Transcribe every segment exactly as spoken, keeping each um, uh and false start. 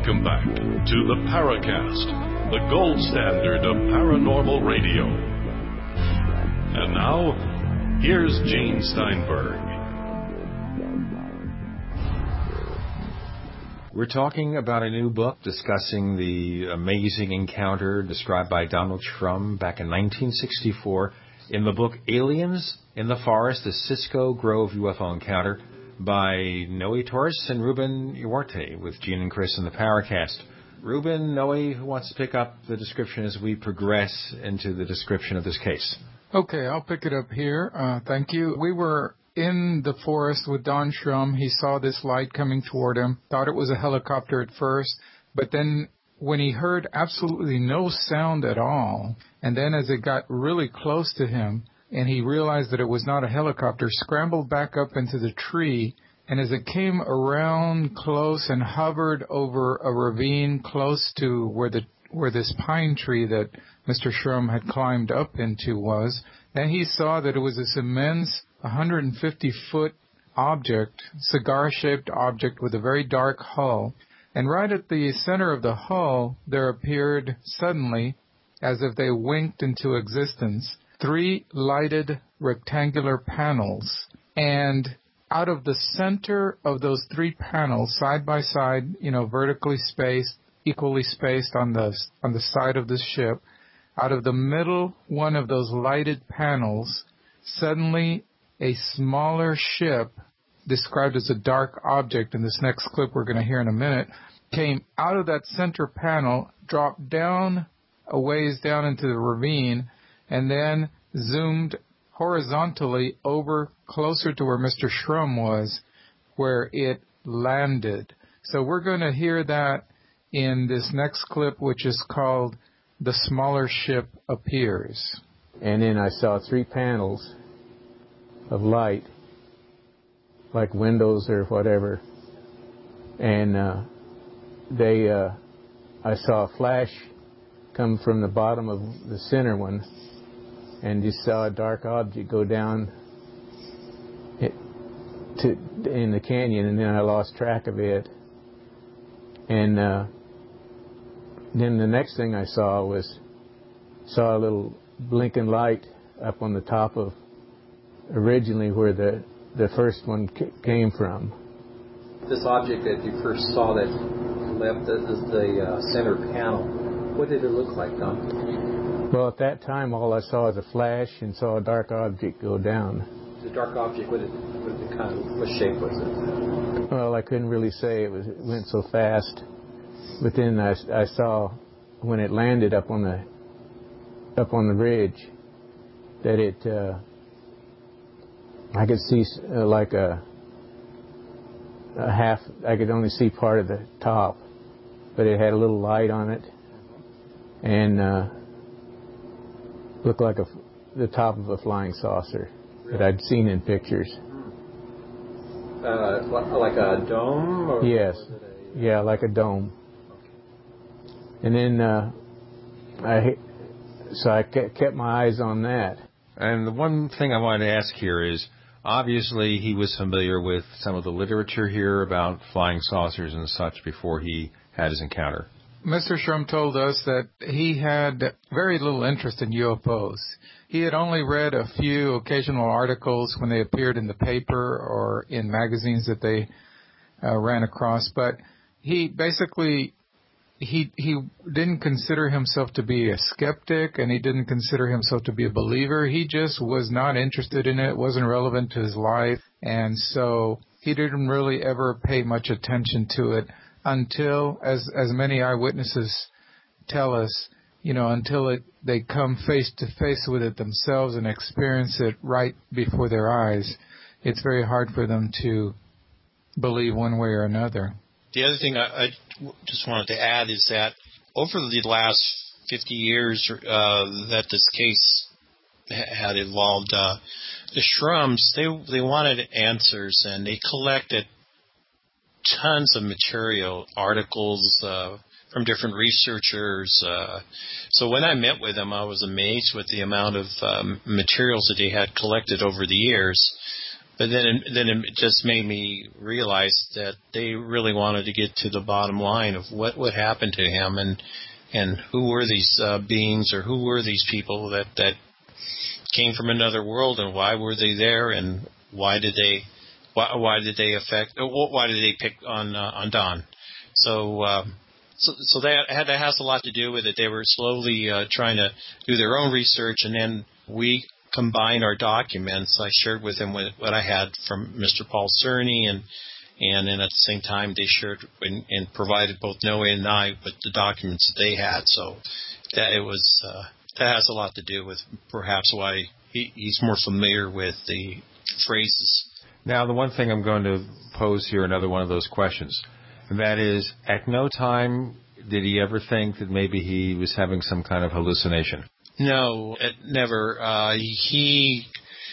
Welcome back to the Paracast, the gold standard of paranormal radio. And now, here's Gene Steinberg. We're talking about a new book discussing the amazing encounter described by Donald Shrum back in nineteen sixty-four in the book Aliens in the Forest, the Cisco Grove U F O Encounter by Noe Torres and Ruben Uriarte with Gene and Chris in the Paracast. Ruben, Noe, who wants to pick up the description as we progress into the description of this case? Okay, I'll pick it up here. Uh, thank you. We were in the forest with Don Shrum. He saw this light coming toward him, thought it was a helicopter at first, but then when he heard absolutely no sound at all, and then as it got really close to him, and he realized that it was not a helicopter, scrambled back up into the tree, and as it came around close and hovered over a ravine close to where the where this pine tree that Mister Shrum had climbed up into was, then he saw that it was this immense one hundred fifty foot object, cigar-shaped object with a very dark hull. And right at the center of the hull, there appeared suddenly, as if they winked into existence, three lighted rectangular panels. And out of the center of those three panels, side by side, you know, vertically spaced, equally spaced on the on the side of the ship, out of the middle one of those lighted panels, suddenly a smaller ship, described as a dark object in this next clip we're going to hear in a minute, came out of that center panel, dropped down a ways down into the ravine, and then zoomed horizontally over closer to where Mister Shrum was, where it landed. So we're going to hear that in this next clip, which is called The Smaller Ship Appears. And then I saw three panels of light, like windows or whatever, and uh, they, uh, I saw a flash come from the bottom of the center one, and just saw a dark object go down it, to in the canyon, and then I lost track of it. And uh, then the next thing I saw was saw a little blinking light up on the top of originally where the the first one c- came from. This object that you first saw that left the, the, the uh, center panel, what did it look like, Tom? Well, at that time, all I saw was a flash and saw a dark object go down. The dark object, what, did, what, did it kind of, what shape was it? Well, I couldn't really say. It was it went so fast. But then I, I saw when it landed up on the up on the ridge that it uh, I could see uh, like a, a half. I could only see part of the top, but it had a little light on it, and uh, looked like a, the top of a flying saucer that I'd seen in pictures. Uh, like a dome? Or yes. Was it a, yeah, like a dome. Okay. And then uh, I, so I kept my eyes on that. And the one thing I wanted to ask here is, obviously he was familiar with some of the literature here about flying saucers and such before he had his encounter. Mister Shrum told us that he had very little interest in U F Os. He had only read a few occasional articles when they appeared in the paper or in magazines that they uh, ran across, but he basically he he didn't consider himself to be a skeptic, and he didn't consider himself to be a believer. He just was not interested in it. It wasn't relevant to his life, and so he didn't really ever pay much attention to it until, as as many eyewitnesses tell us, you know, until it they come face to face with it themselves and experience it right before their eyes. It's very hard for them to believe one way or another. The other thing I, I just wanted to add is that over the last fifty years uh, that this case ha- had evolved, uh, the Shrums, they they wanted answers, and they collected tons of material, articles uh, from different researchers. Uh, so when I met with them, I was amazed with the amount of um, materials that they had collected over the years. but then it, then it just made me realize that they really wanted to get to the bottom line of what what happened to him, and and who were these uh, beings, or who were these people that that came from another world, and why were they there, and why did they why, why did they affect why did they pick on uh, on Don? So, um, so so that had that has a lot to do with it. They were slowly uh, trying to do their own research, and then we combined our documents. I shared with them what, what I had from Mister Paul Cerny, and and then at the same time they shared and, and provided both Noe and I with the documents that they had. So that it was. Uh, That has a lot to do with perhaps why he, he's more familiar with the phrases. Now, the one thing I'm going to pose here, another one of those questions, and that is, at no time did he ever think that maybe he was having some kind of hallucination? No, it never. Uh, he,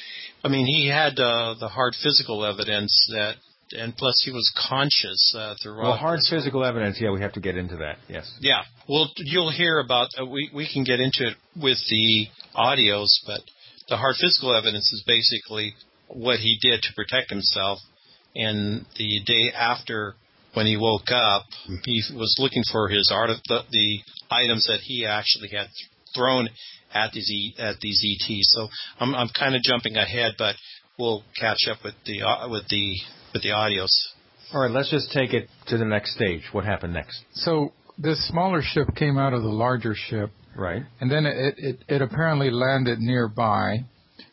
I mean, he had uh, the hard physical evidence that, and plus he was conscious uh, throughout. Well, hard physical evidence, yeah, we have to get into that, yes. Yeah, well, you'll hear about, uh, we, we can get into it with the audios, but the hard physical evidence is basically what he did to protect himself. And the day after, when he woke up, he was looking for his art, the, the items that he actually had thrown at these e, at these E Ts. So I'm I'm kind of jumping ahead, but we'll catch up with the uh, with the with the audios. All right, let's just take it to the next stage. What happened next? So this smaller ship came out of the larger ship. Right. And then it, it, it apparently landed nearby.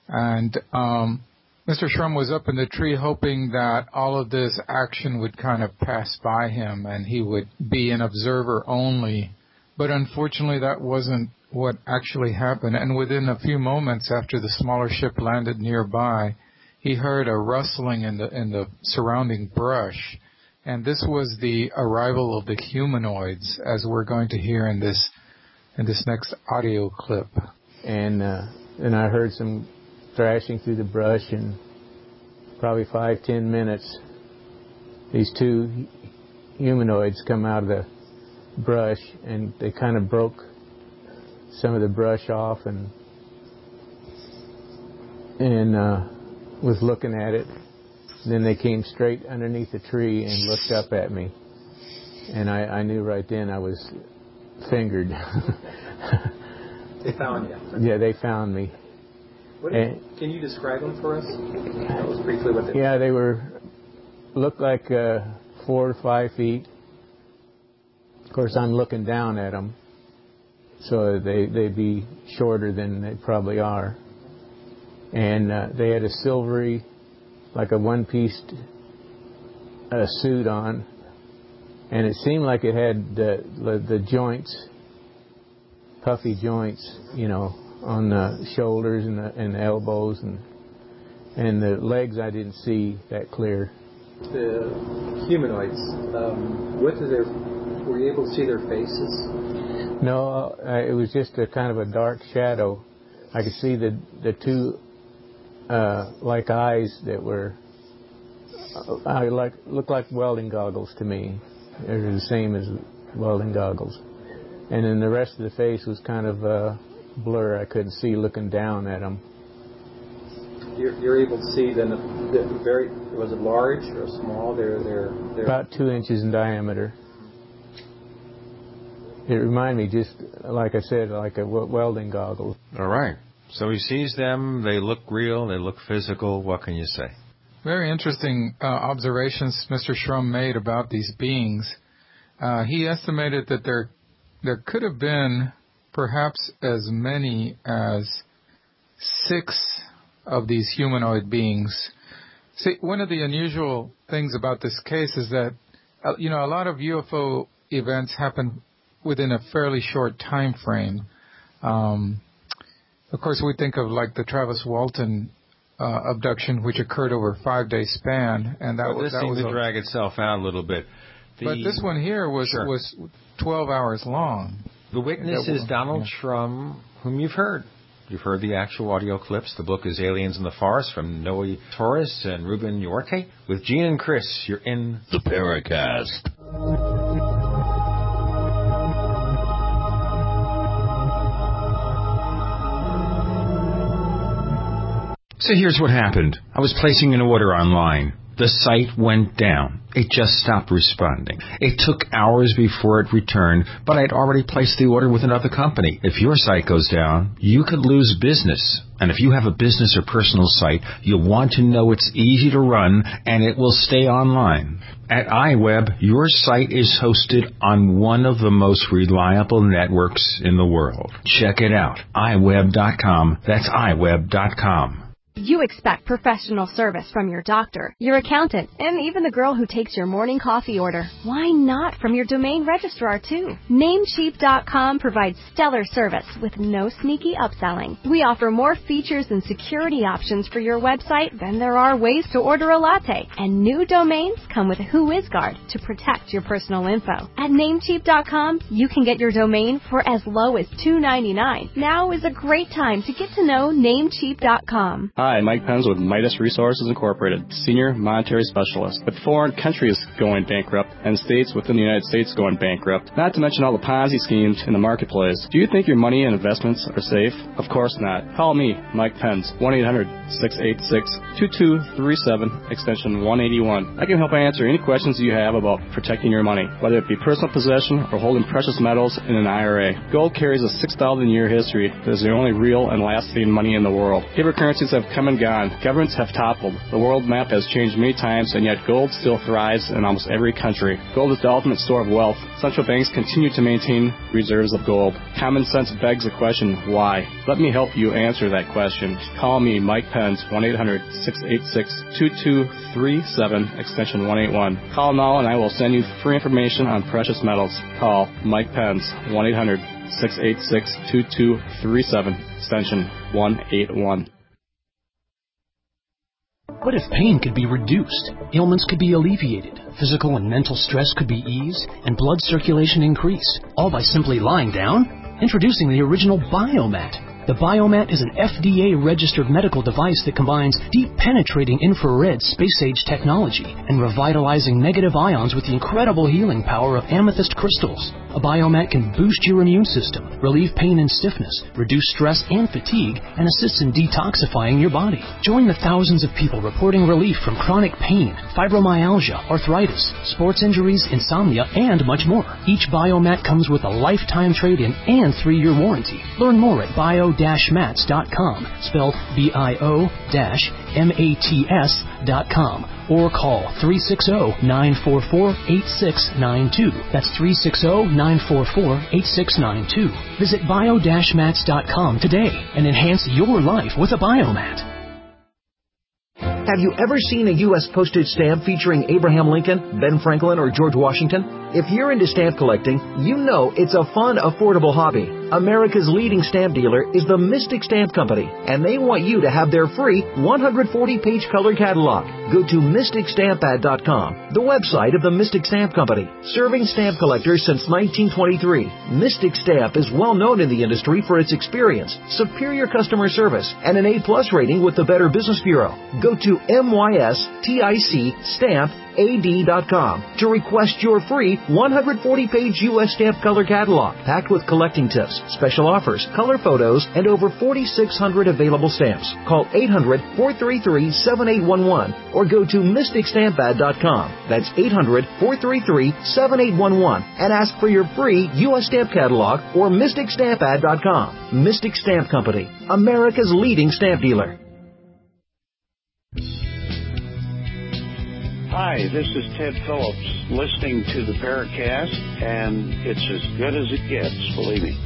And um, Mister Shrum was up in the tree hoping that all of this action would kind of pass by him and he would be an observer only. But unfortunately, that wasn't what actually happened. And within a few moments after the smaller ship landed nearby, he heard a rustling in the in the surrounding brush, and this was the arrival of the humanoids, as we're going to hear in this in this next audio clip. And uh, then I heard some thrashing through the brush, and probably five ten minutes, these two humanoids come out of the brush, and they kind of broke some of the brush off, and and. Uh, was looking at it. And then they came straight underneath the tree and looked up at me. And I, I knew right then I was fingered. They found you. Yeah, they found me. What did, can you describe them for us? That was briefly what they Yeah, they were, looked like uh, four or five feet. Of course, I'm looking down at them. So they, they'd be shorter than they probably are. And uh, they had a silvery, like a one-piece uh, suit on, and it seemed like it had the, the the joints, puffy joints, you know, on the shoulders and the, and the elbows, and and the legs I didn't see that clear. The humanoids, um, what did their, were you able to see their faces? No, uh, it was just a kind of a dark shadow. I could see the the two. Uh, like eyes that were, uh, I like looked like welding goggles to me. They were the same as welding goggles, and then the rest of the face was kind of a blur. I couldn't see looking down at them. You're, you're able to see them. The very was it large or small? They're they're, they're about two inches in diameter. It reminded me, just like I said, like a welding goggle. All right. So he sees them, they look real, they look physical. What can you say? Very interesting uh, observations Mister Shrum made about these beings. Uh, he estimated that there there could have been perhaps as many as six of these humanoid beings. See, one of the unusual things about this case is that, uh, you know, a lot of U F O events happen within a fairly short time frame. Um, Of course, we think of like the Travis Walton uh, abduction, which occurred over a five-day span, and that well, was this that seemed was to a, drag itself out a little bit. The, but this one here was sure. was twelve hours long. The witness that, is Donald yeah. Shrum, whom you've heard. You've heard the actual audio clips. The book is Aliens in the Forest from Noe Torres and Ruben Yorte. With Gene and Chris, you're in the Paracast. So here's what happened. I was placing an order online. The site went down. It just stopped responding. It took hours before it returned, but I'd already placed the order with another company. If your site goes down, you could lose business. And if you have a business or personal site, you'll want to know it's easy to run and it will stay online. At iWeb, your site is hosted on one of the most reliable networks in the world. Check it out. i web dot com. That's i web dot com. You expect professional service from your doctor, your accountant, and even the girl who takes your morning coffee order. Why not from your domain registrar, too? Namecheap dot com provides stellar service with no sneaky upselling. We offer more features and security options for your website than there are ways to order a latte. And new domains come with WhoisGuard to protect your personal info. At Namecheap dot com, you can get your domain for as low as two dollars and ninety-nine cents. Now is a great time to get to know Namecheap dot com. Hi, Mike Penz with Midas Resources Incorporated, Senior Monetary Specialist. With foreign countries going bankrupt and states within the United States going bankrupt, not to mention all the Ponzi schemes in the marketplace, do you think your money and investments are safe? Of course not. Call me, Mike Penz, one eight hundred six eight six two two three seven, extension one eighty-one. I can help answer any questions you have about protecting your money, whether it be personal possession or holding precious metals in an I R A. Gold carries a six thousand year history that is the only real and lasting money in the world. Paper currencies have come and gone. Governments have toppled. The world map has changed many times, and yet gold still thrives in almost every country. Gold is the ultimate store of wealth. Central banks continue to maintain reserves of gold. Common sense begs the question, why? Let me help you answer that question. Call me, Mike Penz, one eight hundred six eight six two two three seven, extension one eighty-one. Call now and I will send you free information on precious metals. Call Mike Penz, one eight hundred six eight six two two three seven, extension one eighty-one. What if pain could be reduced, ailments could be alleviated, physical and mental stress could be eased, and blood circulation increase, all by simply lying down? Introducing the original Biomat. The Biomat is an F D A-registered medical device that combines deep-penetrating infrared space-age technology and revitalizing negative ions with the incredible healing power of amethyst crystals. A Biomat can boost your immune system, relieve pain and stiffness, reduce stress and fatigue, and assists in detoxifying your body. Join the thousands of people reporting relief from chronic pain, fibromyalgia, arthritis, sports injuries, insomnia, and much more. Each Biomat comes with a lifetime trade-in and three-year warranty. Learn more at bio dash mats dot com, spelled B I O M A T S dot com, or call three six zero, nine four four, eight six nine two. That's three six zero, nine four four, eight six nine two. Visit bio dash mats dot com today and enhance your life with a Biomat. Have you ever seen a U S postage stamp featuring Abraham Lincoln, Ben Franklin, or George Washington? If you're into stamp collecting, you know it's a fun, affordable hobby. America's leading stamp dealer is the Mystic Stamp Company, and they want you to have their free one hundred forty page color catalog. Go to mystic stamp ad dot com, the website of the Mystic Stamp Company. Serving stamp collectors since nineteen twenty-three, Mystic Stamp is well known in the industry for its experience, superior customer service, and an A plus rating with the Better Business Bureau. Go to mystic stamp A D dot com to request your free one hundred forty page U S stamp color catalog, packed with collecting tips, special offers, color photos, and over forty-six hundred available stamps. Call eight hundred, four three three, seven eight one one or go to mystic stamp ad dot com. That's eight hundred, four three three, seven eight one one and ask for your free U S stamp catalog or mystic stamp ad dot com. Mystic Stamp Company, America's leading stamp dealer. Hi, this is Ted Phillips, listening to the Paracast, and it's as good as it gets, believe me.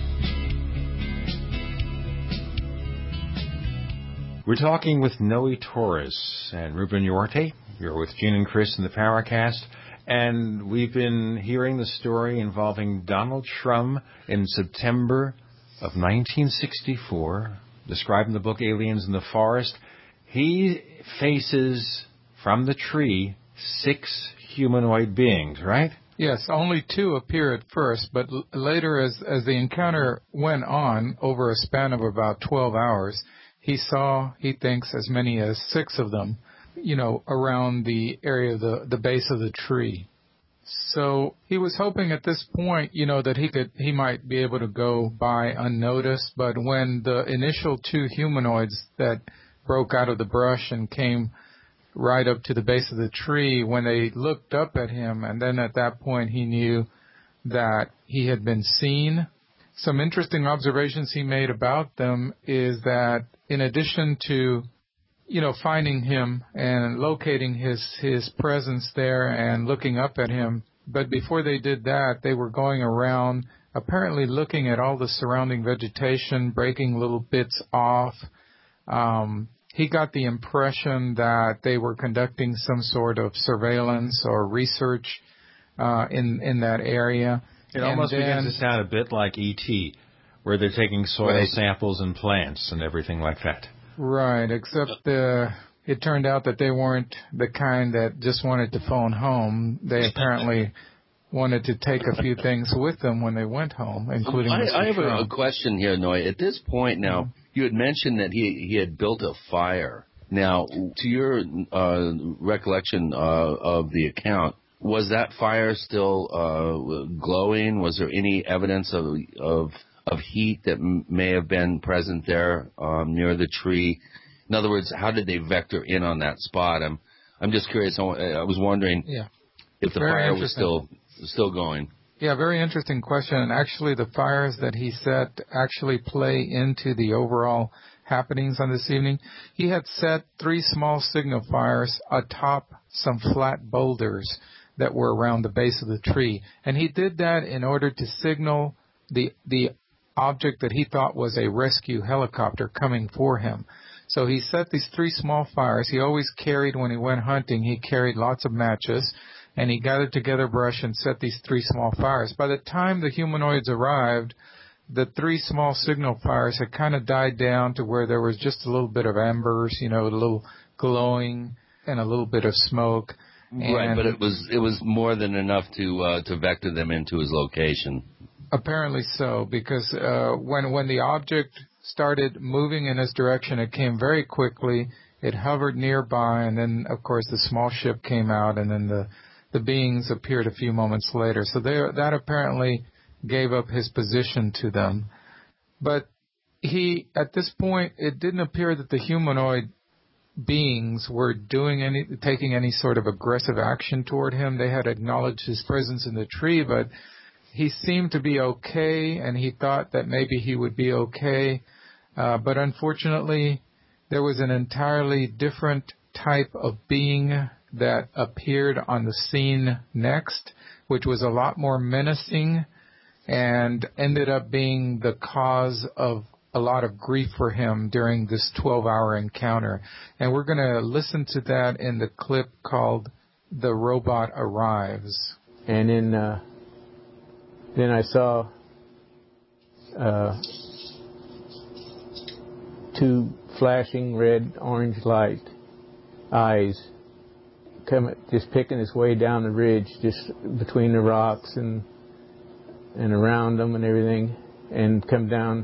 We're talking with Noe Torres and Ruben Uriarte. You're with Gene and Chris in the Paracast, and we've been hearing the story involving Donald Shrum in September of nineteen sixty-four, described in the book Aliens in the Forest. He faces, from the tree, six humanoid beings, right? Yes, only two appear at first, but l- later as, as the encounter went on over a span of about twelve hours, he saw, he thinks, as many as six of them, you know, around the area, of the, the base of the tree. So he was hoping at this point, you know, that he could, he might be able to go by unnoticed, but when the initial two humanoids that broke out of the brush and came right up to the base of the tree when they looked up at him. And then at that point he knew that he had been seen. Some interesting observations he made about them is that in addition to, you know, finding him and locating his, his presence there and looking up at him, but before they did that, they were going around apparently looking at all the surrounding vegetation, breaking little bits off. Um, he got the impression that they were conducting some sort of surveillance or research uh, in in that area. It and almost then, begins to sound a bit like E T, where they're taking soil right. samples and plants and everything like that. Right, except uh, it turned out that they weren't the kind that just wanted to phone home. They apparently wanted to take a few things with them when they went home, including I, Mister I have a, a Trump. question here, Noy. At this point now, mm-hmm. you had mentioned that he he had built a fire. Now, to your uh, recollection uh, of the account, was that fire still uh, glowing? Was there any evidence of of, of heat that m- may have been present there um, near the tree? In other words, how did they vector in on that spot? I'm I'm just curious. I was wondering yeah. if the Very fire was still still going. Yeah, very interesting question. And actually, the fires that he set actually play into the overall happenings on this evening. He had set three small signal fires atop some flat boulders that were around the base of the tree. And he did that in order to signal the the object that he thought was a rescue helicopter coming for him. So he set these three small fires. He always carried, when he went hunting, he carried lots of matches. And he gathered together brush and set these three small fires. By the time the humanoids arrived, the three small signal fires had kind of died down to where there was just a little bit of embers, you know, a little glowing and a little bit of smoke. Right, and but it was it was more than enough to uh, to vector them into his location. Apparently so, because uh, when when the object started moving in his direction, it came very quickly. It hovered nearby, and then, of course, the small ship came out, and then the The beings appeared a few moments later. So they, that apparently gave up his position to them. But he, at this point, it didn't appear that the humanoid beings were doing any, taking any sort of aggressive action toward him. They had acknowledged his presence in the tree, but he seemed to be okay, and he thought that maybe he would be okay. Uh, but unfortunately, there was an entirely different type of being that appeared on the scene next, which was a lot more menacing and ended up being the cause of a lot of grief for him during this twelve-hour encounter. And we're going to listen to that in the clip called The Robot Arrives. And then, uh, then I saw uh, two flashing red, orange light eyes come, just picking its way down the ridge, just between the rocks and and around them and everything, and come down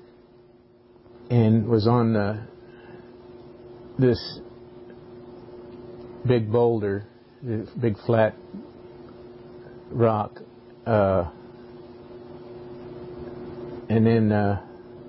and was on the, this big boulder, this big flat rock, uh, and then uh,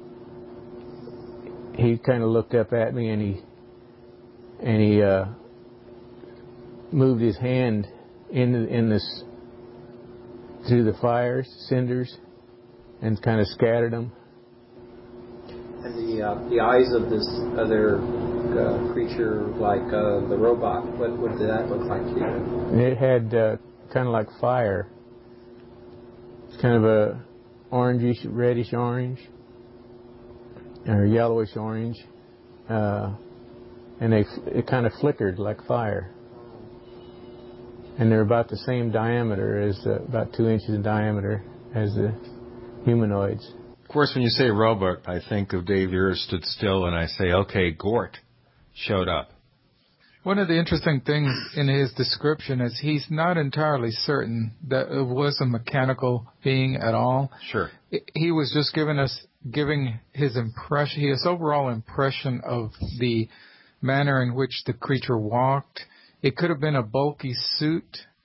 he kind of looked up at me, and he and he. Uh, moved his hand in in this through the fires, cinders, and kind of scattered them. And the uh, the eyes of this other uh, creature, like uh, the robot, what what did that look like to you? It had uh, kind of like fire. It's kind of a orangish, reddish orange, or yellowish orange, uh, and they it kind of flickered like fire. And they're about the same diameter as, uh, about two inches in diameter as the humanoids. Of course, when you say robot, I think of Dave Ear Stood Still, and I say, okay, Gort showed up. One of the interesting things in his description is he's not entirely certain that it was a mechanical being at all. Sure. He was just giving us, giving his impression, his overall impression of the manner in which the creature walked. It could have been a bulky suit.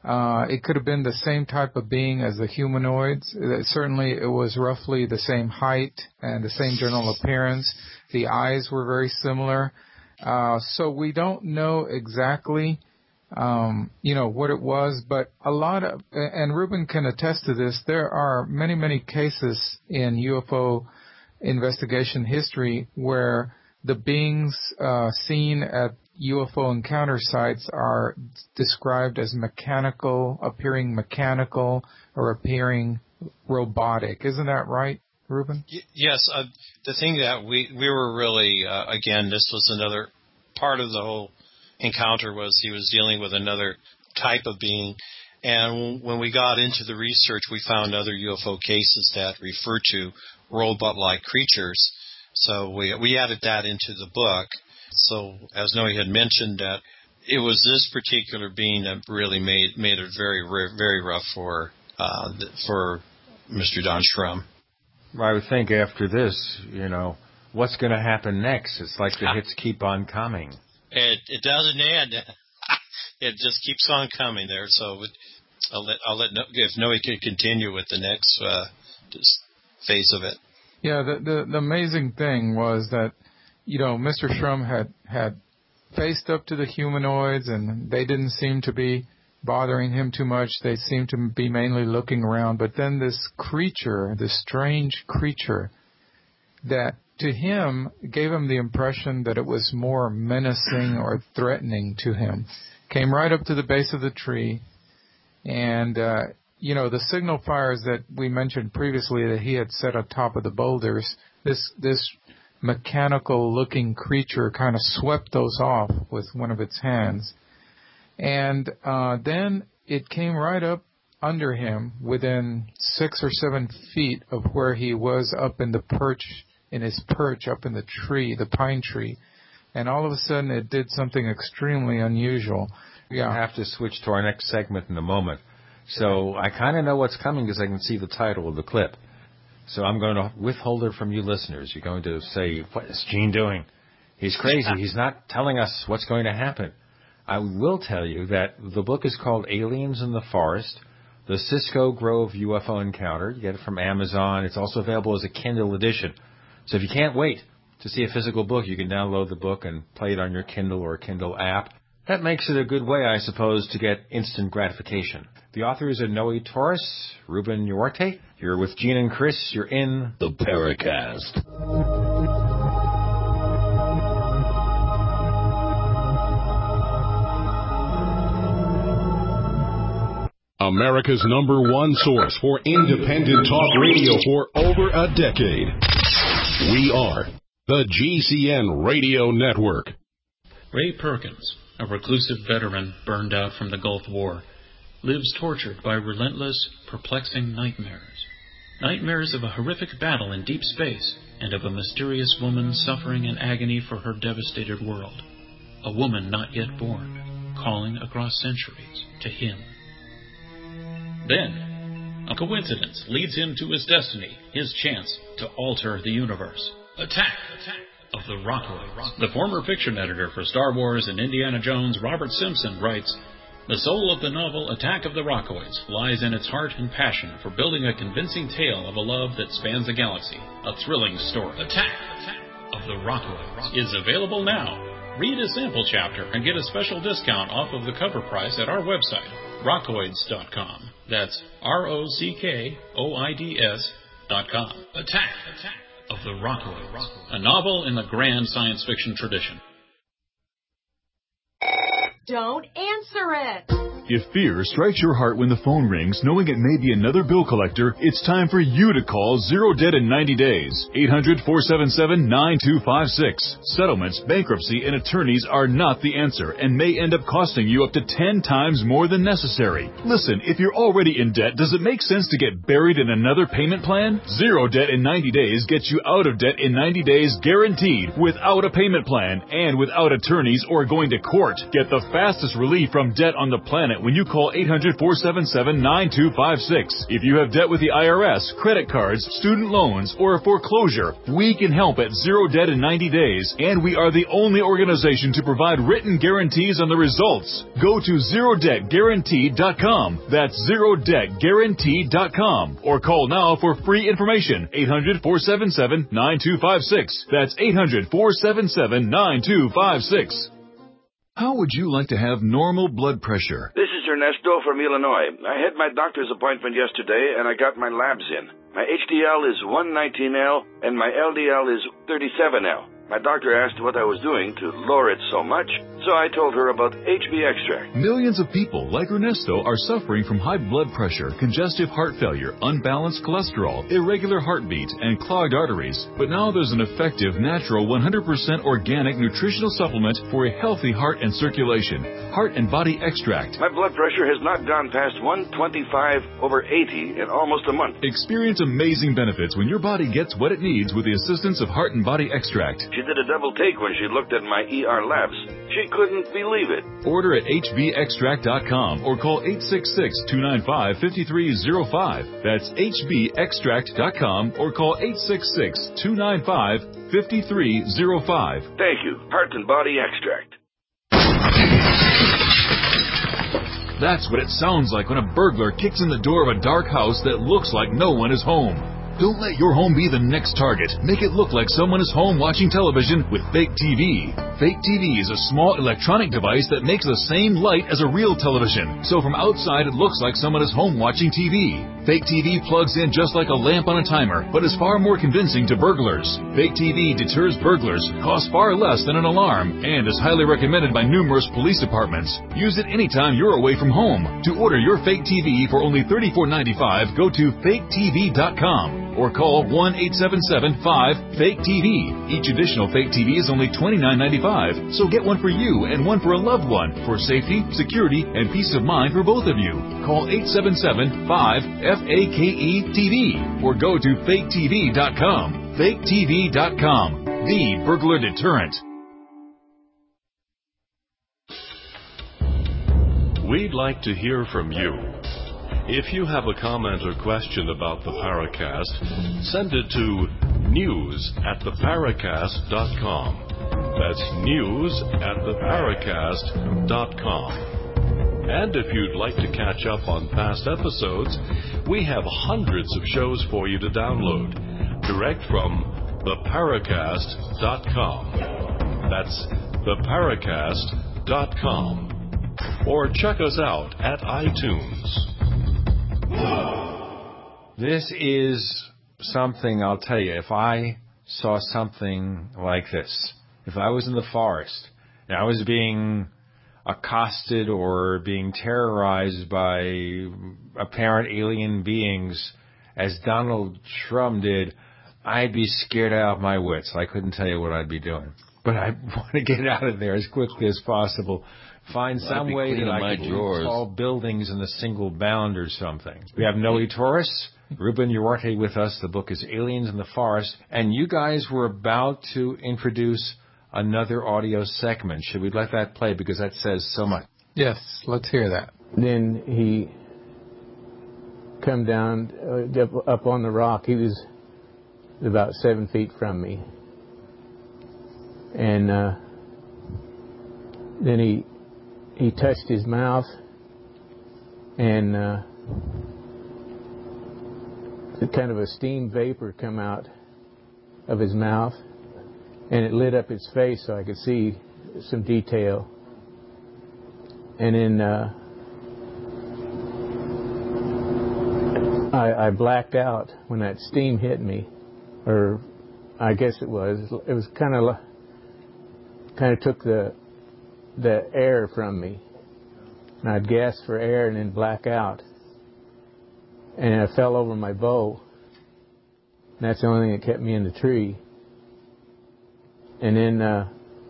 Uh, it could have been the same type of being as the humanoids. Uh, certainly, it was roughly the same height and the same general appearance. The eyes were very similar. Uh, so we don't know exactly, um, you know, what it was, but a lot of, and Ruben can attest to this, there are many, many cases in U F O investigation history where the beings uh, seen at U F O encounter sites are described as mechanical, appearing mechanical, or appearing robotic. Isn't that right, Ruben? Y- yes. Uh, the thing that we, we were really, uh, again, this was another part of the whole encounter was he was dealing with another type of being. And when we got into the research, we found other U F O cases that refer to robot-like creatures. So we we added that into the book. So as Noe had mentioned, that it was this particular being that really made made it very very rough for uh, for Mister Don Shrum. I would think after this, you know, what's going to happen next? It's like the hits keep on coming. It it doesn't end. It just keeps on coming there. So I'll let I'll let if Noe could continue with the next uh, phase of it. Yeah, the, the the amazing thing was that, you know, Mister Shrum had had faced up to the humanoids, and they didn't seem to be bothering him too much. They seemed to be mainly looking around. But then this creature, this strange creature, that to him gave him the impression that it was more menacing or threatening to him, came right up to the base of the tree. And, uh, you know, the signal fires that we mentioned previously that he had set atop of the boulders, this this mechanical-looking creature kind of swept those off with one of its hands. And uh, then it came right up under him within six or seven feet of where he was up in the perch, in his perch up in the tree, the pine tree. And all of a sudden it did something extremely unusual. Yeah. We'll have to switch to our next segment in a moment. So I kind of know what's coming because I can see the title of the clip. So I'm going to withhold it from you listeners. You're going to say, what is Gene doing? He's crazy. He's not telling us what's going to happen. I will tell you that the book is called Aliens in the Forest, the Cisco Grove U F O Encounter. You get it from Amazon. It's also available as a Kindle edition. So if you can't wait to see a physical book, you can download the book and play it on your Kindle or Kindle app. That makes it a good way, I suppose, to get instant gratification. The authors are Noe Torres, Ruben Uriarte. You're with Gene and Chris. You're in the Paracast. America's number one source for independent talk radio for over a decade. We are the G C N Radio Network. Ray Perkins, a reclusive veteran burned out from the Gulf War, lives tortured by relentless, perplexing nightmares. Nightmares of a horrific battle in deep space and of a mysterious woman suffering in agony for her devastated world. A woman not yet born, calling across centuries to him. Then, a coincidence leads him to his destiny, his chance to alter the universe. Attack! Attack! Of the Rockoids. The former fiction editor for Star Wars and Indiana Jones, Robert Simpson, writes, "The soul of the novel Attack of the Rockoids lies in its heart and passion for building a convincing tale of a love that spans the galaxy, a thrilling story. Attack, Attack of the Rockoids is available now. Read a sample chapter and get a special discount off of the cover price at our website, rockoids dot com. That's R O C K O I D S dot com. Attack, Attack of the Rockoids, a novel in the grand science fiction tradition." Don't answer it! If fear strikes your heart when the phone rings, knowing it may be another bill collector, it's time for you to call Zero Debt in ninety days. eight hundred, four seven seven, nine two five six. Settlements, bankruptcy, and attorneys are not the answer and may end up costing you up to ten times more than necessary. Listen, if you're already in debt, does it make sense to get buried in another payment plan? Zero Debt in ninety days gets you out of debt in ninety days guaranteed, without a payment plan and without attorneys or going to court. Get the fastest relief from debt on the planet discount when you call eight hundred, four seven seven, nine two five six. If you have debt with the I R S, credit cards, student loans, or a foreclosure, we can help at Zero Debt in ninety days, and we are the only organization to provide written guarantees on the results. Go to zero debt guaranteed dot com. That's zero debt guaranteed dot com. Or call now for free information. eight hundred, four seven seven, nine two five six. That's eight hundred, four seven seven, nine two five six. How would you like to have normal blood pressure? This is Ernesto from Illinois. I had my doctor's appointment yesterday, and I got my labs in. My H D L is one nineteen L, and my L D L is thirty-seven L. My doctor asked what I was doing to lower it so much, so I told her about H B extract. Millions of people like Ernesto are suffering from high blood pressure, congestive heart failure, unbalanced cholesterol, irregular heartbeat, and clogged arteries. But now there's an effective, natural, one hundred percent organic nutritional supplement for a healthy heart and circulation. Heart and Body Extract. My blood pressure has not gone past one twenty-five over eighty in almost a month. Experience amazing benefits when your body gets what it needs with the assistance of Heart and Body Extract. She did a double take when she looked at my E R labs. She couldn't believe it. Order at H B extract dot com or call eight six six, two nine five, five three zero five. That's H B extract dot com or call eight six six, two nine five, five three zero five. Thank you. Heart and Body Extract. That's what it sounds like when a burglar kicks in the door of a dark house that looks like no one is home. Don't let your home be the next target. Make it look like someone is home watching television with Fake T V. Fake T V is a small electronic device that makes the same light as a real television. So from outside, it looks like someone is home watching T V. Fake T V plugs in just like a lamp on a timer, but is far more convincing to burglars. Fake T V deters burglars, costs far less than an alarm, and is highly recommended by numerous police departments. Use it anytime you're away from home. To order your Fake T V for only thirty-four ninety-five, go to fake T V dot com. Or call one eight seven seven, five, fake T V. Each additional Fake T V is only twenty-nine ninety-five, so get one for you and one for a loved one for safety, security, and peace of mind for both of you. Call eight seven seven, five, F A K E T V or go to fake T V dot com. fake T V dot com, the burglar deterrent. We'd like to hear from you. If you have a comment or question about the Paracast, send it to news at the paracast dot com. That's news at the paracast dot com. And if you'd like to catch up on past episodes, we have hundreds of shows for you to download, direct from the paracast dot com. That's the paracast dot com. Or check us out at iTunes. This is something, I'll tell you, if I saw something like this, if I was in the forest and I was being accosted or being terrorized by apparent alien beings as Donald Trump did, I'd be scared out of my wits. I couldn't tell you what I'd be doing. But I want to get out of there as quickly as possible. Find well, some way that I can drawers. tall buildings in a single bound or something. We have Noe Torres, Ruben Uriarte with us. The book is Aliens in the Forest. And you guys were about to introduce another audio segment. Should we let that play? Because that says so much. Yes, let's hear that. Then he come down uh, up, up on the rock. He was about seven feet from me. And uh, then he he touched his mouth, and uh, kind of a steam vapor come out of his mouth, and it lit up his face so I could see some detail. And then uh, I, I blacked out when that steam hit me, or I guess it was. It was kind of kind of took the the air from me, and I'd gasp for air and then black out, and I fell over my bow. And that's the only thing that kept me in the tree. And then, uh,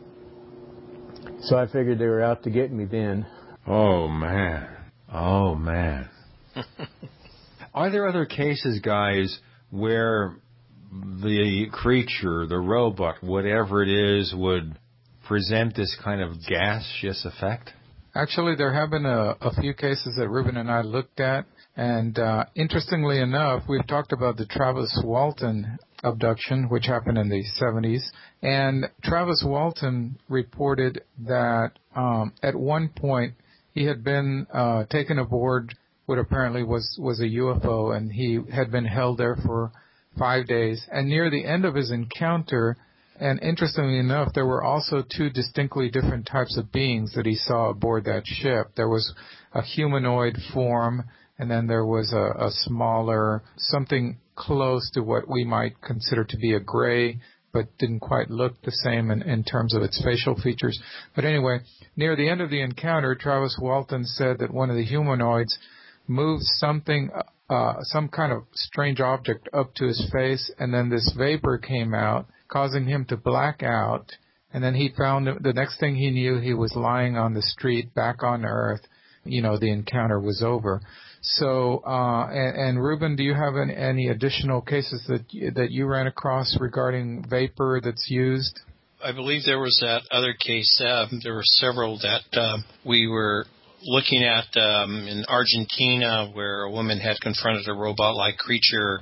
so I figured they were out to get me then. Oh, man. Oh, man. Are there other cases, guys, where the creature, the robot, whatever it is, would present this kind of gaseous effect? Actually, there have been a, a few cases that Ruben and I looked at, and uh, interestingly enough, we've talked about the Travis Walton abduction, which happened in the seventies, and Travis Walton reported that um, at one point he had been uh, taken aboard what apparently was, was a U F O, and he had been held there for five days. And near the end of his encounter, and interestingly enough, there were also two distinctly different types of beings that he saw aboard that ship. There was a humanoid form, and then there was a, a smaller, something close to what we might consider to be a gray, but didn't quite look the same in, in terms of its facial features. But anyway, near the end of the encounter, Travis Walton said that one of the humanoids moved something, uh, some kind of strange object up to his face, and then this vapor came out, causing him to black out. And then he found, the next thing he knew, he was lying on the street back on Earth. You know, the encounter was over. So, uh, and, and Ruben, do you have any, any additional cases that that you ran across regarding vapor that's used? I believe there was that other case. Uh, there were several that uh, we were looking at um, in Argentina, where a woman had confronted a robot-like creature,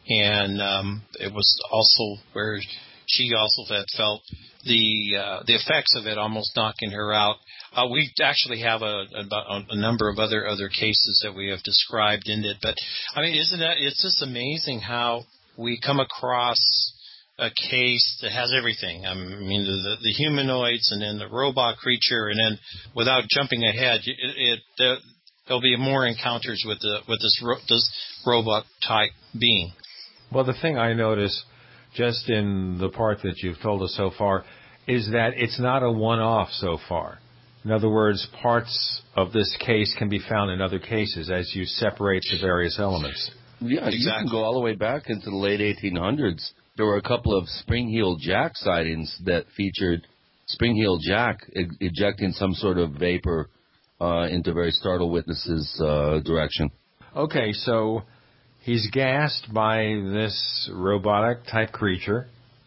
and um, it was also where she also had felt the uh, the effects of it almost knocking her out. Uh, we actually have a, a, a number of other, other cases that we have described in it. But, I mean, isn't that, it's just amazing how we come across a case that has everything. I mean, the, the humanoids and then the robot creature, and then without jumping ahead, it, it, there, there'll be more encounters with the with this, ro- this robot-type being. Well, the thing I notice just in the part that you've told us so far is that it's not a one-off so far. In other words, parts of this case can be found in other cases as you separate the various elements. Yeah, exactly. You can go all the way back into the late eighteen hundreds. There were a couple of Spring-Heeled Jack sightings that featured Spring-Heeled Jack e- ejecting some sort of vapor uh, into very startled witnesses' uh, direction. Okay, so he's gassed by this robotic-type creature.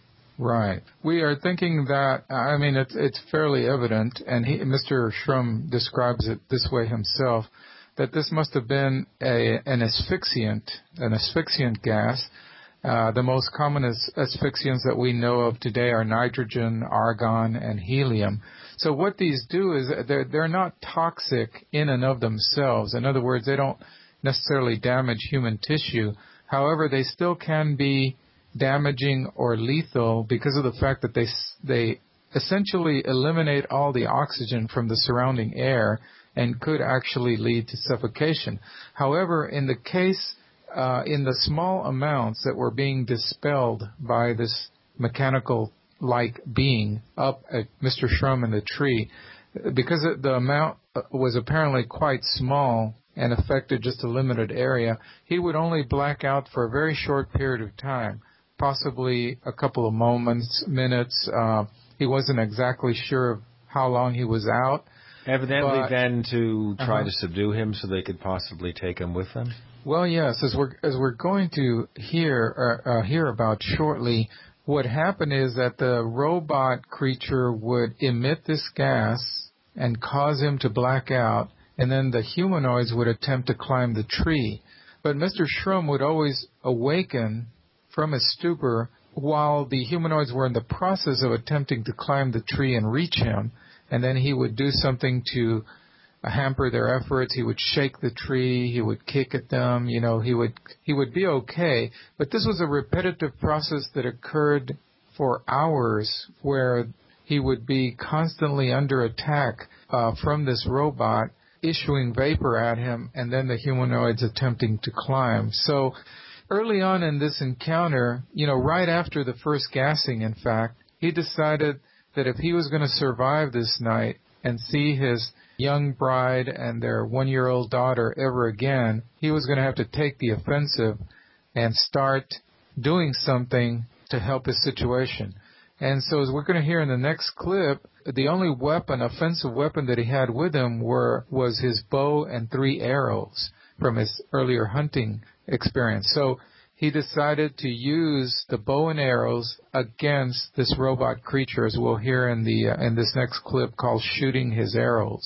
Right. We are thinking that, I mean, it's, it's fairly evident, and he, Mister Shrum describes it this way himself, that this must have been a, an asphyxiant, an asphyxiant gas. Uh, the most common as, asphyxiants that we know of today are nitrogen, argon, and helium. So what these do is they're, they're not toxic in and of themselves. In other words, they don't necessarily damage human tissue. However, they still can be damaging or lethal because of the fact that they they essentially eliminate all the oxygen from the surrounding air and could actually lead to suffocation. However, in the case, uh, in the small amounts that were being dispelled by this mechanical-like being up at Mister Shrum in the tree, because the amount was apparently quite small and affected just a limited area, he would only black out for a very short period of time. Possibly a couple of moments, minutes. Uh, he wasn't exactly sure of how long he was out. Evidently but, then to try uh-huh. to subdue him so they could possibly take him with them? Well, yes, as we're, as we're going to hear, uh, uh, hear about shortly, what happened is that the robot creature would emit this gas and cause him to black out, and then the humanoids would attempt to climb the tree. But Mister Shrum would always awaken from his stupor while the humanoids were in the process of attempting to climb the tree and reach him, and then he would do something to uh, hamper their efforts. He would shake the tree, he would kick at them, you know, he would he would be okay. But this was a repetitive process that occurred for hours, where he would be constantly under attack uh, from this robot, issuing vapor at him, and then the humanoids attempting to climb. So early on in this encounter, you know, right after the first gassing, in fact, he decided that if he was going to survive this night and see his young bride and their one-year-old daughter ever again, he was going to have to take the offensive and start doing something to help his situation. And so as we're going to hear in the next clip, the only weapon, offensive weapon that he had with him were was his bow and three arrows from his earlier hunting experience. So he decided to use the bow and arrows against this robot creature, as we'll hear in the uh, in this next clip called "Shooting His Arrows."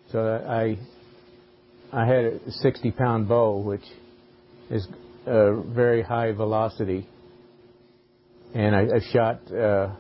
So I I had a sixty pound bow, which is a very high velocity, and I, I shot. Uh,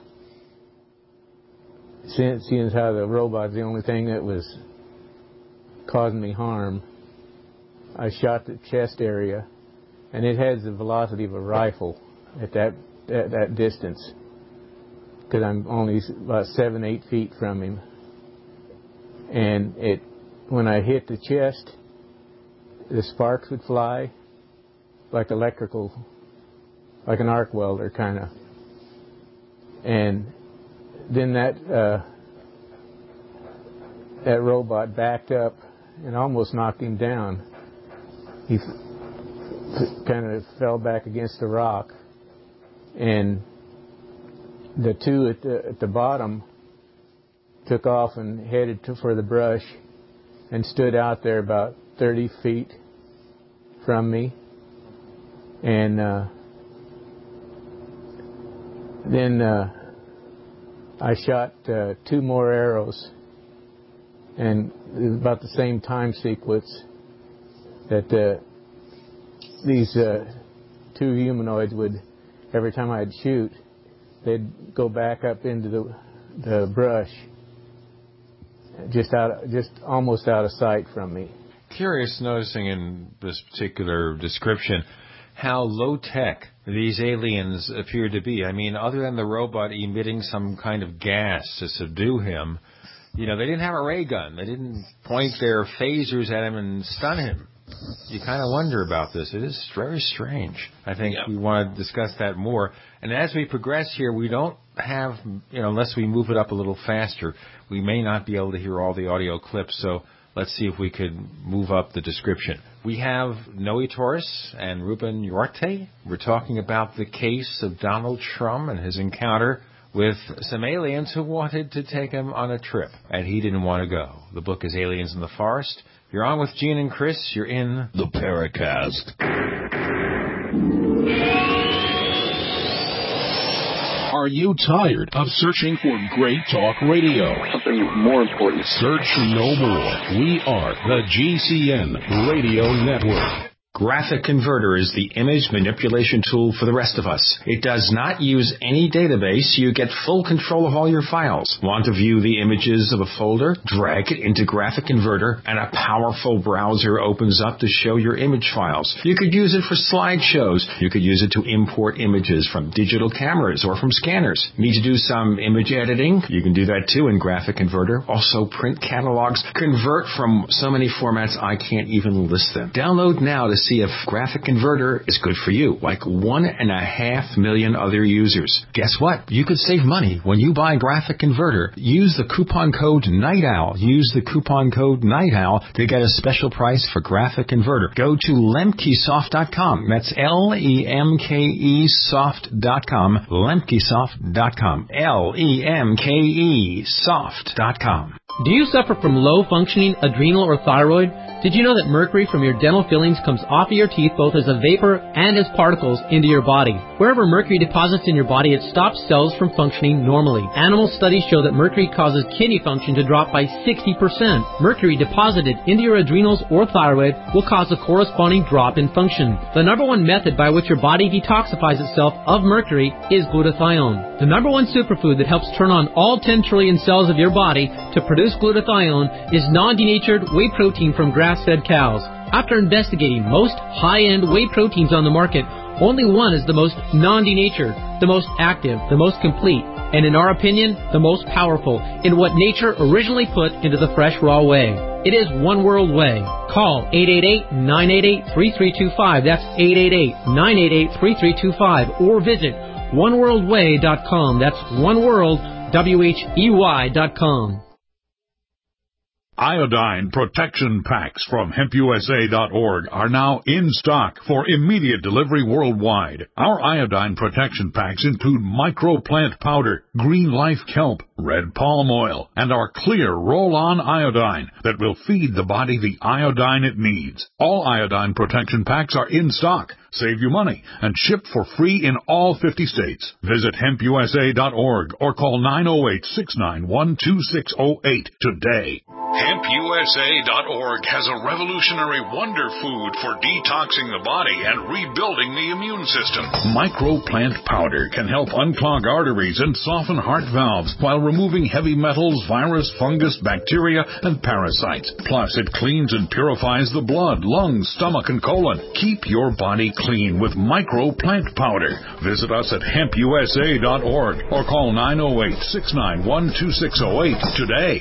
seeing, seeing as how the robot's the only thing that was causing me harm, I shot the chest area, and it has the velocity of a rifle at that at that distance, because I'm only about seven, eight feet from him. And it, when I hit the chest, the sparks would fly like electrical, like an arc welder kind of. And then that uh, that robot backed up and almost knocked him down. He f- kind of fell back against the rock, and the two at the, at the bottom took off and headed to, for the brush, and stood out there about thirty feet from me. And uh, then uh, I shot uh, two more arrows, and it was about the same time sequence that uh, these uh, two humanoids would, every time I'd shoot, they'd go back up into the, the brush, just out, just almost out of sight from me. Curious noticing in this particular description how low-tech these aliens appear to be. I mean, other than the robot emitting some kind of gas to subdue him, you know, they didn't have a ray gun. They didn't point their phasers at him and stun him. You kind of wonder about this. It is very strange. I think yeah. we want to discuss that more. And as we progress here, we don't have, you know, unless we move it up a little faster, we may not be able to hear all the audio clips. So let's see if we could move up the description. We have Noe Torres and Ruben Uriarte. We're talking about the case of Donald Trump and his encounter with some aliens who wanted to take him on a trip, and he didn't want to go. The book is Aliens in the Forest. You're on with Gene and Chris. You're in the Paracast. Are you tired of searching for great talk radio? Something more important. Search no more. We are the G C N Radio Network. Graphic Converter is the image manipulation tool for the rest of us. It does not use any database. You get full control of all your files. Want to view the images of a folder? Drag it into Graphic Converter, and a powerful browser opens up to show your image files. You could use it for slideshows. You could use it to import images from digital cameras or from scanners. Need to do some image editing? You can do that too in Graphic Converter. Also print catalogs. Convert from so many formats I can't even list them. Download now to see if Graphic Converter is good for you, like one and a half million other users. Guess what? You could save money when you buy Graphic Converter. Use the coupon code Night Owl. Use the coupon code Night Owl to get a special price for Graphic Converter. Go to lemkesoft dot com. That's L E M K E soft dot com. lemkesoft dot com. L E M K E soft dot com. Do you suffer from low-functioning adrenal or thyroid? Did you know that mercury from your dental fillings comes off of your teeth both as a vapor and as particles into your body? Wherever mercury deposits in your body, it stops cells from functioning normally. Animal studies show that mercury causes kidney function to drop by sixty percent. Mercury deposited into your adrenals or thyroid will cause a corresponding drop in function. The number one method by which your body detoxifies itself of mercury is glutathione. The number one superfood that helps turn on all ten trillion cells of your body to produce glutathione is non-denatured whey protein from grass-fed cows. After investigating most high-end whey proteins on the market, only one is the most non-denatured, the most active, the most complete, and in our opinion, the most powerful in what nature originally put into the fresh raw whey. It is One World Whey. Call eight eight eight, nine eight eight, three three two five. That's eight eight eight, nine eight eight, three three two five. Or visit one world way dot com. That's oneworld, W H E Y dot com. Iodine protection packs from hemp U S A dot org are now in stock for immediate delivery worldwide. Our iodine protection packs include microplant powder, green life kelp, red palm oil, and our clear roll-on iodine that will feed the body the iodine it needs. All iodine protection packs are in stock. Save you money and shipped for free in all fifty states. Visit hemp U S A dot org or call nine oh eight, six nine one, two six oh eight today. hemp U S A dot org has a revolutionary wonder food for detoxing the body and rebuilding the immune system. Microplant powder can help unclog arteries and soften heart valves while removing heavy metals, virus, fungus, bacteria, and parasites. Plus, it cleans and purifies the blood, lungs, stomach, and colon. Keep your body clean with Microplant powder. Visit us at hemp U S A dot org or call nine oh eight, six nine one, two six oh eight today.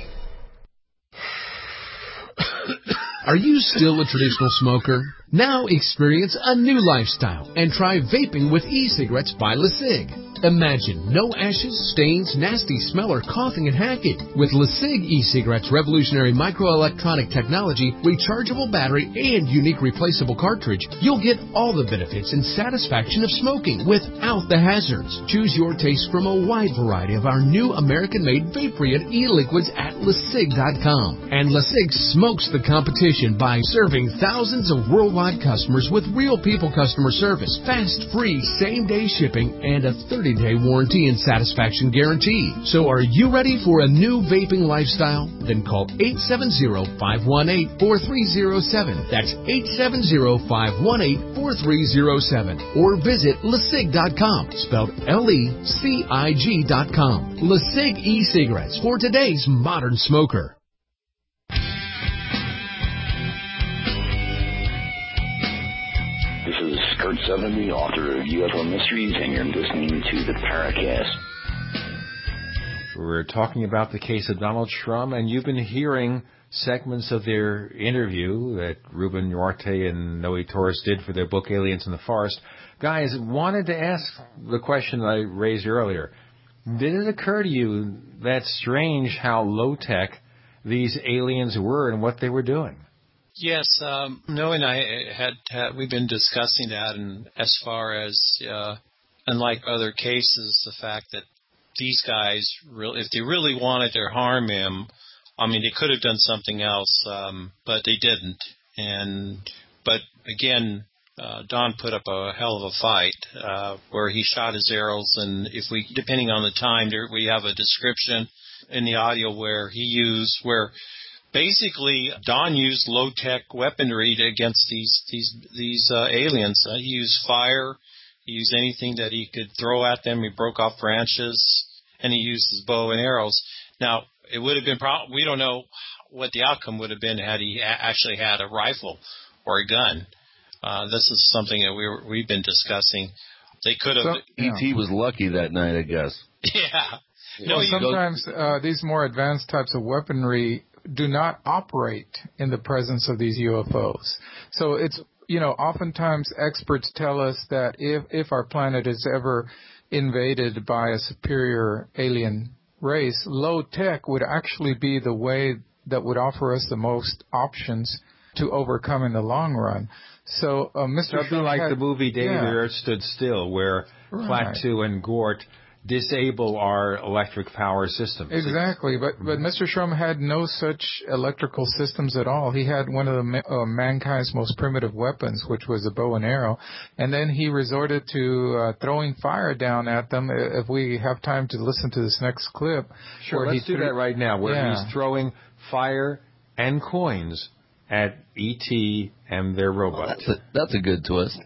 Are you still a traditional smoker? Now experience a new lifestyle and try vaping with e-cigarettes by LeSig. Imagine no ashes, stains, nasty smell, or coughing and hacking. With LeSig e-cigarettes' revolutionary microelectronic technology, rechargeable battery, and unique replaceable cartridge, you'll get all the benefits and satisfaction of smoking without the hazards. Choose your taste from a wide variety of our new American-made Vaporeon e-liquids at LeSig dot com. And LeSig smokes the competition by serving thousands of worldwide customers with real people customer service, fast, free, same-day shipping, and a thirty-day warranty and satisfaction guarantee. So are you ready for a new vaping lifestyle? Then call eight seven zero, five one eight, four three zero seven. That's eight seven zero, five one eight, four three zero seven. Or visit LeSig dot com, spelled L E C I G dot com. LeSig e-cigarettes for today's modern smoker. This is Kurt Sutherland, the author of U F O Mysteries, and you're listening to the Paracast. We're talking about the case of Donald Shrum, and you've been hearing segments of their interview that Ruben Duarte and Noe Torres did for their book Aliens in the Forest. Guys, wanted to ask the question that I raised earlier. Did it occur to you that strange how low-tech these aliens were and what they were doing? Yes, um, Noah and I had, had we've been discussing that, and as far as uh, unlike other cases, the fact that these guys, really, if they really wanted to harm him, I mean, they could have done something else, um, but they didn't. And but again, uh, Don put up a hell of a fight uh, where he shot his arrows, and if we, depending on the time, there, we have a description in the audio where he used where. Basically, Don used low-tech weaponry against these these these uh, aliens. Uh, he used fire. He used anything that he could throw at them. He broke off branches, and he used his bow and arrows. Now, it would have been pro- we don't know what the outcome would have been had he a- actually had a rifle or a gun. Uh, this is something that we were, we've been discussing. They could have. So, E T was lucky that night, I guess. Yeah. No, well, sometimes uh, these more advanced types of weaponry do not operate in the presence of these U F Os. So it's, you know, oftentimes experts tell us that if, if our planet is ever invaded by a superior alien race, low tech would actually be the way that would offer us the most options to overcome in the long run. So, uh, Mister Something like had, the movie Day yeah. the Earth Stood Still, where right. Klaatu and Gort disable our electric power systems. Exactly, but but Mister Shrum had no such electrical systems at all. He had one of the uh, mankind's most primitive weapons, which was a bow and arrow, and then he resorted to uh, throwing fire down at them. If we have time to listen to this next clip. Sure, let's do that right now, where yeah. he's throwing fire and coins at E T and their robot. Oh, that's, a, that's a good twist.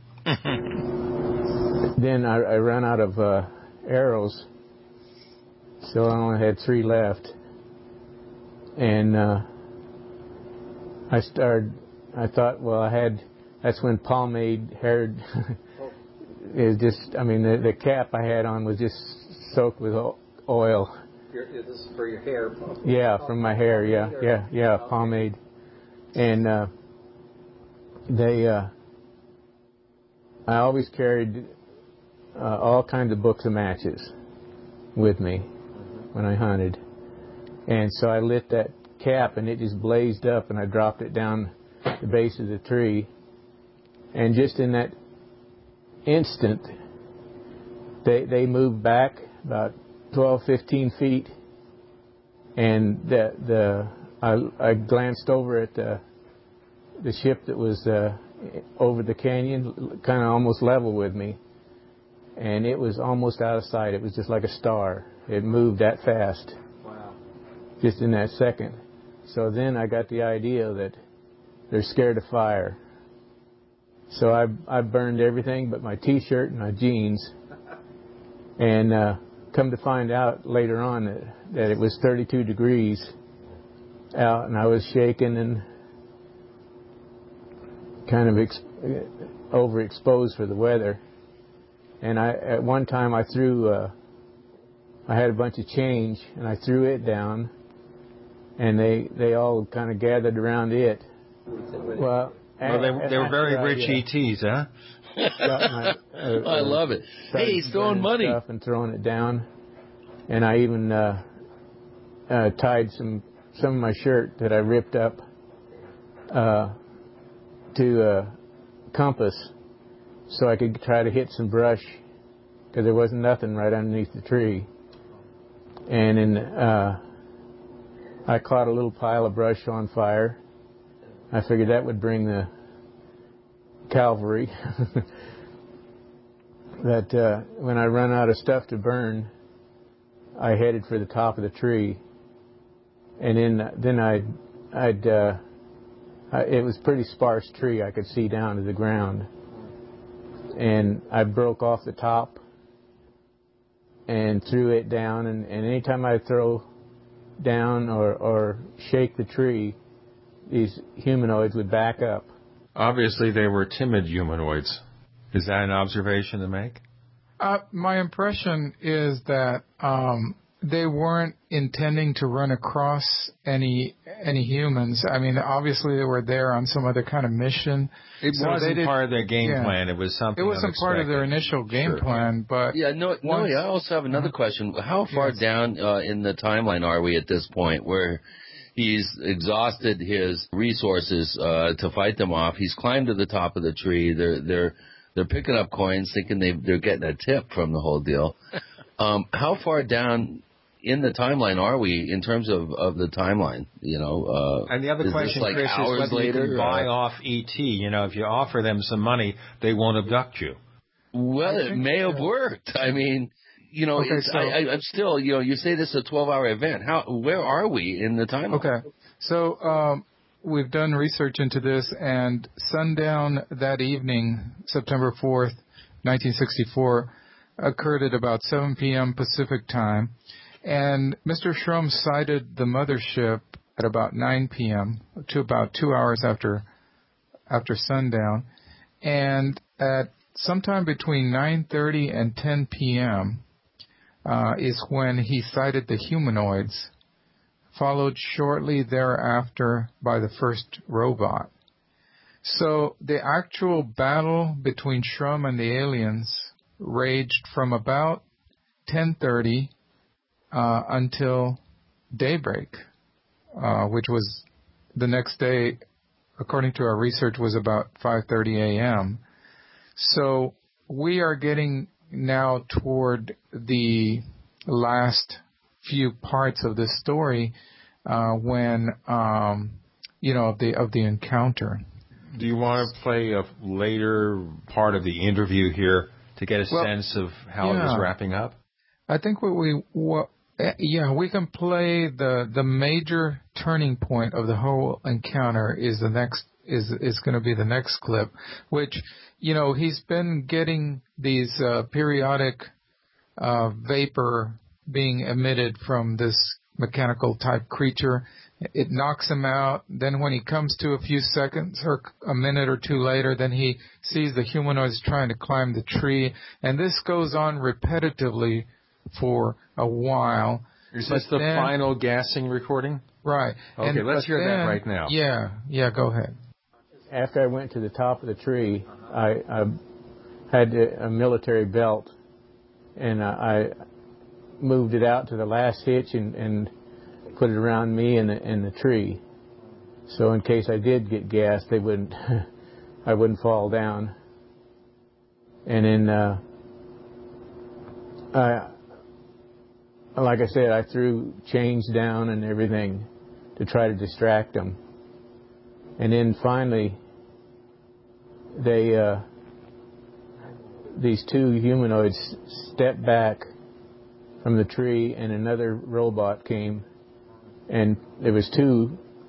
Then I, I ran out of uh, arrows, so I only had three left. And uh, I started, I thought, well, I had, that's when pomade hair is just, I mean, the, the cap I had on was just soaked with oil. Your, this is for your hair? Yeah, from my hair, yeah, yeah, yeah, pomade. And uh, they, uh, I always carried uh, all kinds of books of matches with me when I hunted. And so I lit that cap and it just blazed up and I dropped it down the base of the tree. And just in that instant, they, they moved back about twelve, fifteen feet. And the, the, I, I glanced over at the, the ship that was uh, over the canyon, kind of almost level with me. And it was almost out of sight. It was just like a star. It moved that fast. Wow. Just in that second. So then I got the idea that they're scared of fire. So I I burned everything but my T-shirt and my jeans, and uh, come to find out later on that, that it was thirty-two degrees out, and I was shaking and kind of ex- overexposed for the weather. And I at one time I threw uh, I had a bunch of change, and I threw it down, and they they all kind of gathered around it. Well. Well, they, they were very rich E Ts, huh? My, uh, I love it. Hey, he's throwing money. Stuff and throwing it down. And I even uh, uh, tied some some of my shirt that I ripped up uh, to a compass so I could try to hit some brush, because there wasn't nothing right underneath the tree. And then uh, I caught a little pile of brush on fire. I figured that would bring the cavalry. That uh, when I run out of stuff to burn, I headed for the top of the tree, and then then I'd I'd uh, I, it was a pretty sparse tree. I could see down to the ground, and I broke off the top and threw it down. And, and anytime I throw down or or shake the tree, these humanoids would back up. Obviously, they were timid humanoids. Is that an observation to make? Uh, my impression is that um, they weren't intending to run across any any humans. I mean, obviously, they were there on some other kind of mission. It so wasn't they did, part of their game yeah. plan. It was something It wasn't unexpected. part of their initial game Sure. plan, but... Yeah, no, no, I also have another question. How far Yes. down uh, in the timeline are we at this point where he's exhausted his resources uh, to fight them off? He's climbed to the top of the tree. They're they're they're picking up coins, thinking they they're getting a tip from the whole deal. Um, how far down in the timeline are we in terms of, of the timeline? You know, uh, and the other is question, this like Chris, hours is whether later, you can buy or? off E T. You know, if you offer them some money, they won't abduct you. Well, it may have worked. I mean, you know, Okay, it's, so- I, I, I'm still, you know, you say this is a twelve-hour event. How, where are we in the timeline? Okay. So um, we've done research into this, and sundown that evening, September fourth, nineteen sixty-four, occurred at about seven p.m. Pacific time. And Mister Shrum sighted the mothership at about nine p.m., to about two hours after after sundown. And at sometime between nine thirty and ten p.m. Uh, is when he sighted the humanoids, followed shortly thereafter by the first robot. So the actual battle between Shrum and the aliens raged from about ten thirty uh, until daybreak, uh, which was the next day, according to our research, was about five thirty a.m. So we are getting now toward the last few parts of this story uh, when, um, you know, of the of the encounter. Do you want to play a later part of the interview here to get a Well, sense of how it was yeah. wrapping up? I think what we, what, eh, yeah, we can play the the major turning point of the whole encounter is the next is is going to be the next clip, which, you know, he's been getting these uh, periodic uh, vapor being emitted from this mechanical type creature. It knocks him out. Then when he comes to a few seconds or a minute or two later, then he sees the humanoids trying to climb the tree. And this goes on repetitively for a while. Is But this the then- final gassing recording? Right. Okay, And- let's but hear that then- right now. Yeah, yeah, go ahead. After I went to the top of the tree, I, I had a military belt, and I moved it out to the last hitch and, and put it around me and the, and the tree. So in case I did get gassed, they wouldn't, I wouldn't fall down. And then, uh, I, like I said, I threw chains down and everything to try to distract them. And then finally, they, uh, these two humanoids stepped back from the tree, and another robot came, and there was two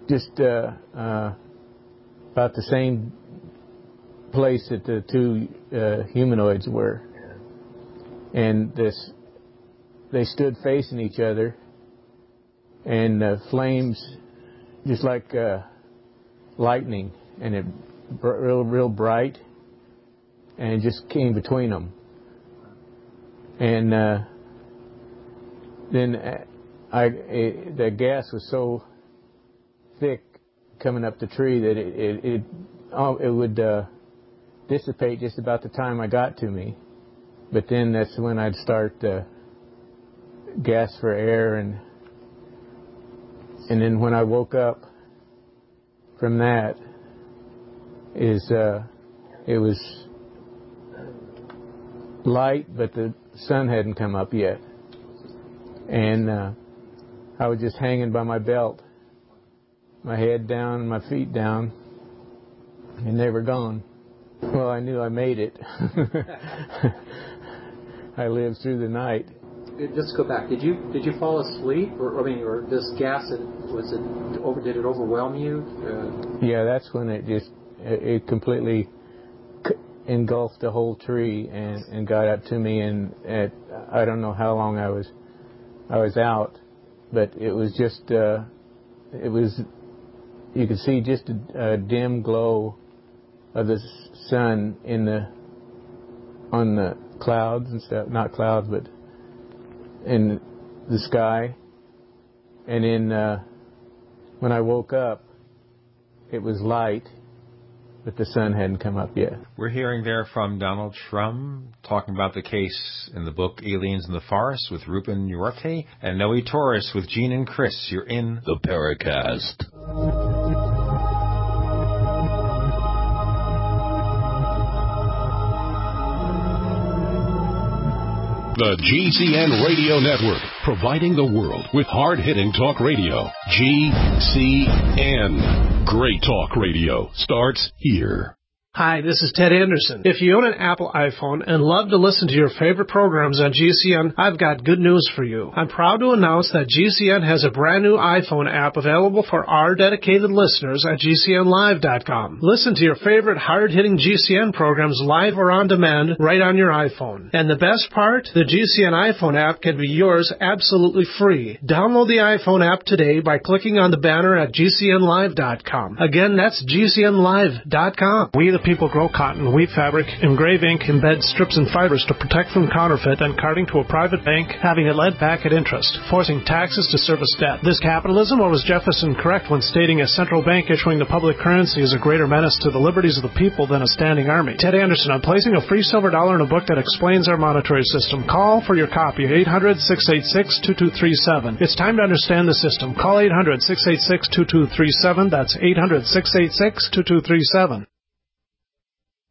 just uh, uh, about the same place that the two uh, humanoids were. And this, they stood facing each other, and uh, flames, just like uh, lightning, and it br- real, real bright, and it just came between them. And uh, then I, it, the gas was so thick coming up the tree that it it it, oh, it would uh, dissipate just about the time I got to me. But then that's when I'd start to gasp for air, and and then when I woke up from that, is uh, it was light, but the sun hadn't come up yet, and uh, I was just hanging by my belt, my head down, my feet down, and they were gone. Well, I knew I made it. I lived through the night. Just go back. Did you did you fall asleep, or I mean, or this gas? Was it over? Did it overwhelm you? Uh, yeah, that's when it just it completely engulfed the whole tree and, and got up to me. And at, I don't know how long I was I was out, but it was just uh, it was you could see just a, a dim glow of the sun in the on the clouds and stuff, not clouds, but in the sky. And then uh, when I woke up, it was light, but the sun hadn't come up yet. We're hearing there from Donald Shrum talking about the case in the book Aliens in the Forest with Ruben Uriarte and Noe Torres with Gene and Chris. You're in the Paracast. The G C N Radio Network, providing the world with hard-hitting talk radio. G C N. Great talk radio starts here. Hi, this is Ted Anderson. If you own an Apple iPhone and love to listen to your favorite programs on G C N, I've got good news for you. I'm proud to announce that G C N has a brand new iPhone app available for our dedicated listeners at G C N live dot com. Listen to your favorite hard-hitting G C N programs live or on demand right on your iPhone. And the best part? The G C N iPhone app can be yours absolutely free. Download the iPhone app today by clicking on the banner at G C N live dot com. Again, that's G C N live dot com. We the people grow cotton, weave fabric, engrave ink, embed strips and fibers to protect from counterfeit and carting to a private bank, having it led back at interest, forcing taxes to service debt. This capitalism, or was Jefferson correct when stating a central bank issuing the public currency is a greater menace to the liberties of the people than a standing army? Ted Anderson, I'm placing a free silver dollar in a book that explains our monetary system. Call for your copy at eight hundred, six eight six, two two three seven. It's time to understand the system. Call eight hundred, six eight six, two two three seven. That's eight hundred, six eight six, two two three seven.